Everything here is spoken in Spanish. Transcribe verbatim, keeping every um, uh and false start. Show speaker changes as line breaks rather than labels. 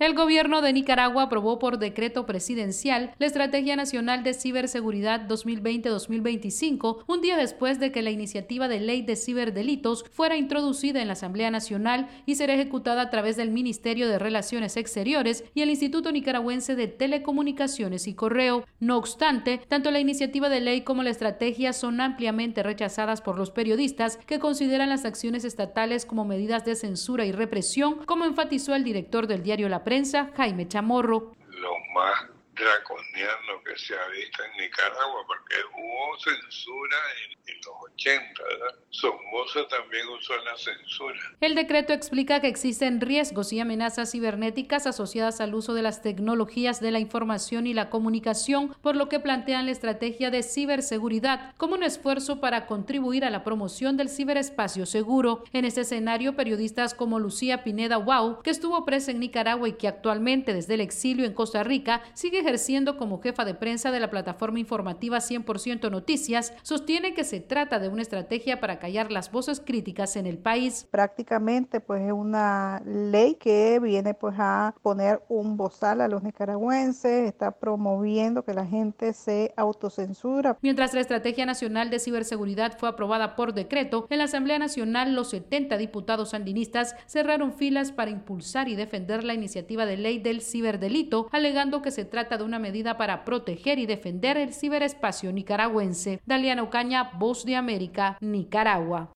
El gobierno de Nicaragua aprobó por decreto presidencial la Estrategia Nacional de Ciberseguridad dos mil veinte a dos mil veinticinco, un día después de que la iniciativa de ley de ciberdelitos fuera introducida en la Asamblea Nacional y será ejecutada a través del Ministerio de Relaciones Exteriores y el Instituto Nicaragüense de Telecomunicaciones y Correo. No obstante, tanto la iniciativa de ley como la estrategia son ampliamente rechazadas por los periodistas que consideran las acciones estatales como medidas de censura y represión, como enfatizó el director del diario La Prensa, Jaime Chamorro.
Lo más draconiano que se ha visto en Nicaragua, porque hubo censura en, en los ochenta, ¿verdad? Somoza también usó la censura.
El decreto explica que existen riesgos y amenazas cibernéticas asociadas al uso de las tecnologías de la información y la comunicación, por lo que plantean la estrategia de ciberseguridad como un esfuerzo para contribuir a la promoción del ciberespacio seguro. En este escenario, periodistas como Lucía Pineda Wow, que estuvo presa en Nicaragua y que actualmente desde el exilio en Costa Rica sigue ejerciendo como jefa de prensa de la plataforma informativa cien por ciento Noticias, sostiene que se trata de una estrategia para callar las voces críticas en el país.
Prácticamente pues es una ley que viene pues a poner un bozal a los nicaragüenses, está promoviendo que la gente se autocensura.
Mientras la Estrategia Nacional de Ciberseguridad fue aprobada por decreto, en la Asamblea Nacional los setenta diputados sandinistas cerraron filas para impulsar y defender la iniciativa de ley del ciberdelito, alegando que se trata de una medida para proteger y defender el ciberespacio nicaragüense. Daliana Ocaña, Voz de América, Nicaragua.